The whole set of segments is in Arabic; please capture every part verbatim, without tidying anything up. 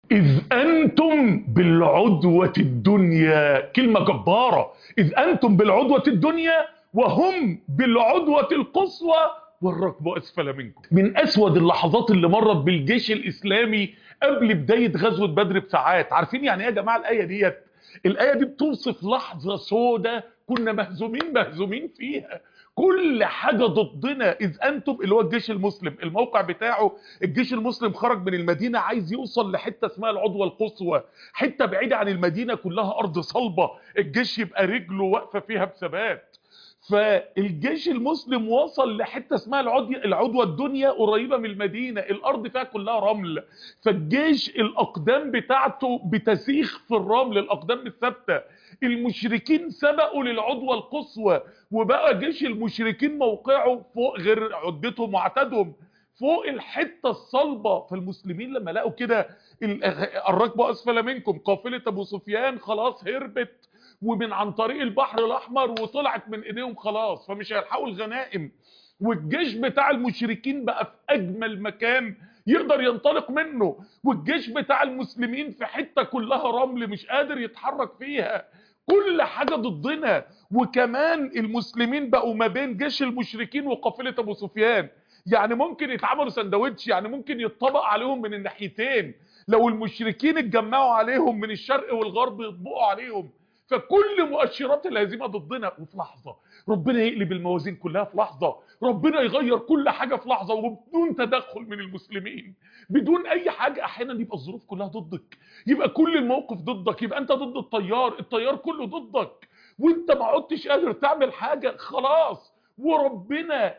إذ أنتم بالعدوة الدنيا، كلمة جبارة. إذ أنتم بالعدوة الدنيا وهم بالعدوة القصوى والركب أسفل منكم. من أسود اللحظات اللي مرت بالجيش الإسلامي قبل بداية غزوة بدر بساعات. عارفين يعني إيه يا جماعة الآية ديت؟ الآية دي بتوصف لحظة سودة كنا مهزومين مهزومين فيها. كل حاجة ضدنا. إذ أنتم اللي هو الجيش المسلم، الموقع بتاعه الجيش المسلم خرج من المدينة عايز يوصل لحتة اسمها العدوى القصوى، حتة بعيدة عن المدينة كلها أرض صلبة الجيش يبقى رجله واقفة فيها بثبات. فالجيش المسلم وصل لحته اسمها العدوى العدوى الدنيا قريبه من المدينه، الارض فيها كلها رمل. فالجيش الاقدام بتاعته بتسيخ في الرمل، الاقدام مش ثابته. المشركين سبقوا للعدوى القصوى، وبقى جيش المشركين موقعه فوق غير عدتهم وعتادهم، فوق الحته الصلبه. فالمسلمين لما لقوا كده الركب اسفل منكم، قافله ابو سفيان خلاص هربت ومن عن طريق البحر الاحمر وطلعت من ايديهم خلاص، فمش هيلحقوا الغنائم. والجيش بتاع المشركين بقى في اجمل مكان يقدر ينطلق منه، والجيش بتاع المسلمين في حته كلها رمل مش قادر يتحرك فيها. كل حاجه ضدنا. وكمان المسلمين بقوا ما بين جيش المشركين وقافله ابو سفيان، يعني ممكن يتعملوا سندوتش، يعني ممكن يتطبق عليهم من الناحيتين. لو المشركين اتجمعوا عليهم من الشرق والغرب يطبقوا عليهم. فكل مؤشرات الهزيمه ضدنا، وفي لحظه ربنا يقلب الموازين كلها، في لحظه ربنا يغير كل حاجه في لحظه وبدون تدخل من المسلمين، بدون اي حاجه. احيانا يبقى الظروف كلها ضدك، يبقى كل الموقف ضدك، يبقى انت ضد التيار، التيار كله ضدك، وانت ما عدتش قادر تعمل حاجه خلاص. وربنا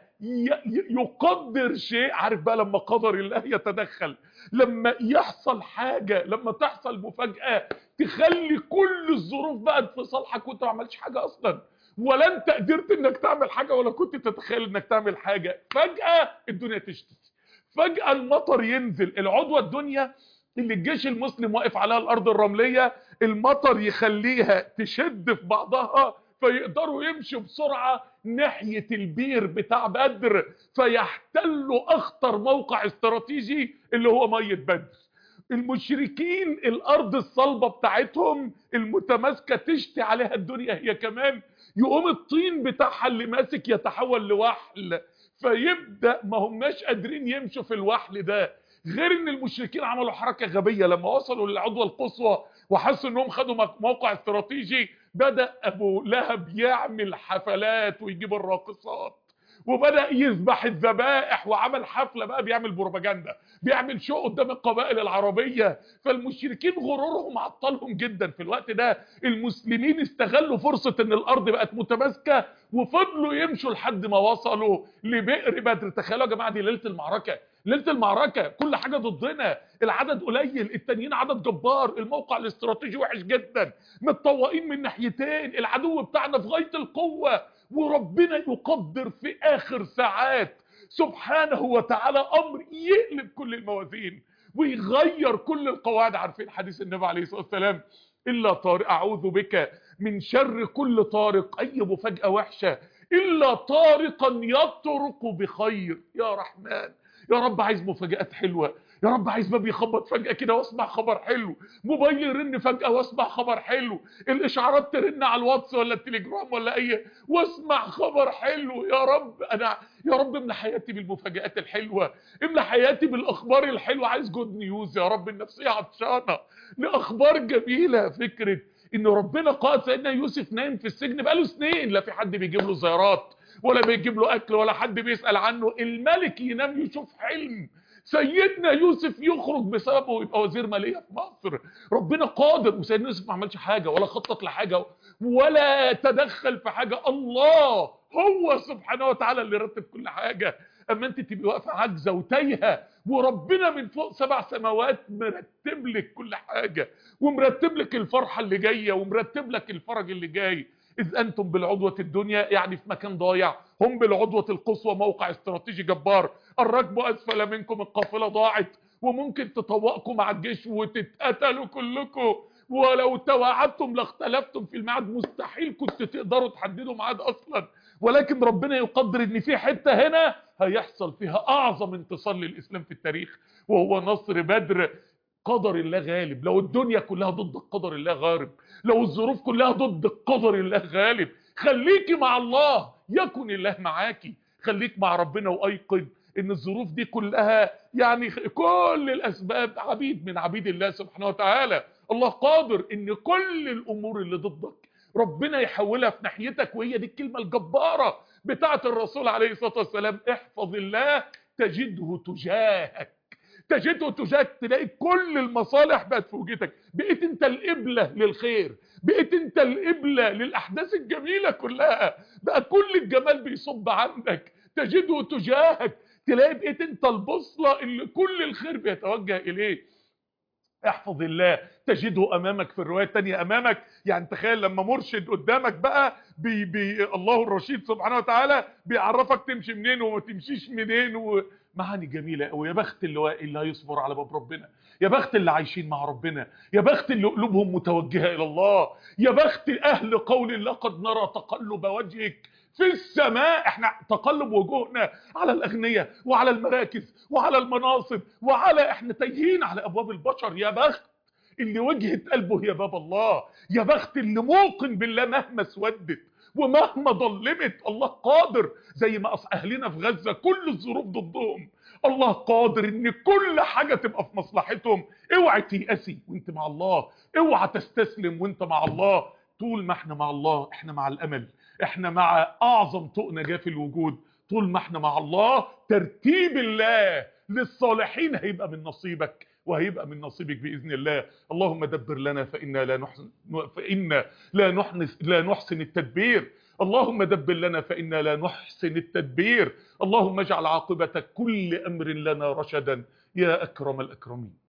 يقدر شيء. عارف بقى لما قدر الله يتدخل، لما يحصل حاجه، لما تحصل مفاجاه تخلي كل الظروف بقت في صالحك وانت ما عملتش حاجه اصلا، ولا انت قدرت انك تعمل حاجه ولا كنت تتخيل انك تعمل حاجه. فجاه الدنيا تشتي، فجاه المطر ينزل. العدوى الدنيا اللي الجيش المسلم واقف عليها الارض الرمليه، المطر يخليها تشد في بعضها فيقدروا يمشوا بسرعه ناحيه البير بتاع بدر، فيحتلوا اخطر موقع استراتيجي اللي هو ميه بدر. المشركين الارض الصلبه بتاعتهم المتماسكه تشتي عليها الدنيا هي كمان، يقوم الطين بتاعها اللي ماسك يتحول لوحل، فيبدا ما هماش قادرين يمشوا في الوحل ده. غير ان المشركين عملوا حركه غبيه لما وصلوا للعدوى القصوى وحسوا انهم خدوا موقع استراتيجي، بدا ابو لهب يعمل حفلات ويجيب الراقصات، وبدأ يذبح الذبائح وعمل حفلة بقى، بيعمل بروباجندا، بيعمل شو قدام القبائل العربية. فالمشركين غرورهم عطلهم جدا في الوقت ده. المسلمين استغلوا فرصة ان الارض بقت متماسكة وفضلوا يمشوا لحد ما وصلوا لبئر بدر. تخيلوا يا جماعة دي ليلة المعركة، ليلة المعركة كل حاجة ضدنا، العدد قليل، التانيين عدد جبار، الموقع الاستراتيجي وحش جدا، متطوقين من ناحيتين، العدو بتاعنا في غاية القوة، وربنا يقدر في اخر ساعات سبحانه وتعالى امر يقلب كل الموازين ويغير كل القواعد. عارفين حديث النبي عليه الصلاه والسلام؟ الا طارق، اعوذ بك من شر كل طارق، اي مفاجاه وحشه، الا طارقا يطرق بخير. يا رحمن يا رب، عايز مفاجآت حلوه، يا رب عايز باب يخبط فجأة كده واسمع خبر حلو، موبايل يرن فجأة واسمع خبر حلو، الاشعارات ترن على الواتس ولا التليجرام ولا اي واسمع خبر حلو. يا رب انا يا رب املى حياتي بالمفاجآت الحلوه، املى حياتي بالاخبار الحلوه. عايز جود نيوز يا رب، النفسيه عطشانه لاخبار جميله. فكره ان ربنا قال سيدنا يوسف نايم في السجن بقاله سنين، لا في حد بيجيب له زيارات ولا بيجيب له اكل ولا حد بيسأل عنه، الملك ينام يشوف حلم سيدنا يوسف يخرج بسببه ويبقى وزير ماليه في مصر. ربنا قادر، وسيدنا يوسف ما عملش حاجه ولا خطط لحاجه ولا تدخل في حاجه، الله هو سبحانه وتعالى اللي رتب كل حاجه. اما انت تبقي واقفه عاجزه وتايهه وربنا من فوق سبع سماوات مرتب لك كل حاجه، ومرتب لك الفرحه اللي جايه ومرتب لك الفرج اللي جاي. إذ أنتم بالعدوة الدنيا، يعني في مكان ضايع، هم بالعدوة القصوى موقع استراتيجي جبار، الركب أسفل منكم، القافلة ضاعت وممكن تطوقكم مع الجيش وتتقتلوا كلكم، ولو تواعدتم لاختلفتم في الميعاد، مستحيل كنت تقدروا تحددوا ميعاد أصلا، ولكن ربنا يقدر إن في حتة هنا هيحصل فيها أعظم انتصار للإسلام في التاريخ، وهو نصر بدر. قدر الله غالب. لو الدنيا كلها ضدك قدر الله غالب. لو الظروف كلها ضدك قدر الله غالب. خليكي مع الله يكن الله معاكي. خليك مع ربنا وايقن ان الظروف دي كلها يعني كل الاسباب عبيد من عبيد الله سبحانه وتعالى. الله قادر ان كل الامور اللي ضدك ربنا يحولها في ناحيتك. وهي دي الكلمة الجبارة بتاعت الرسول عليه الصلاة والسلام: احفظ الله تجده تجاهك. تجده تجاهك، تلاقي كل المصالح بقت في وجهتك. بقيت انت القبلة للخير، بقيت انت القبلة للاحداث الجميلة كلها، بقى كل الجمال بيصب عندك. تجده تجاهك، تلاقي بقيت انت البوصلة اللي كل الخير بيتوجه اليه. احفظ الله تجده امامك. في الروايه الثانيه امامك، يعني تخيل لما مرشد قدامك بقى بي بي الله الرشيد سبحانه وتعالى بيعرفك تمشي منين وما تمشيش منين، ومعاني جميله قوي. يا بخت اللي اللي هيصبر على باب ربنا، يا بخت اللي عايشين مع ربنا، يا بخت اللي قلوبهم متوجهه الى الله، يا بخت اهل قول لقد نرى تقلب وجهك في السماء. احنا تقلب وجوهنا على الاغنياء وعلى المراكز وعلى المناصب وعلى احنا تايهين على ابواب البشر. يا بخت اللي وجهت قلبه هي باب الله. يا بخت اللي موقن بالله مهما اسودت ومهما ظلمت الله قادر. زي ما اهلنا في غزة كل الظروف ضدهم، الله قادر ان كل حاجة تبقى في مصلحتهم. اوعي تيأسي وانت مع الله، اوعي تستسلم وانت مع الله. طول ما احنا مع الله احنا مع الامل، احنا مع اعظم طوق نجاة في الوجود. طول ما احنا مع الله ترتيب الله للصالحين هيبقى من نصيبك وهيبقى من نصيبك باذن الله. اللهم دبر لنا فإنا لا نحسن فإنا لا نحسن لا نحسن التدبير. اللهم دبر لنا فإنا لا نحسن التدبير. اللهم اجعل عاقبة كل امر لنا رشدا يا اكرم الاكرمين.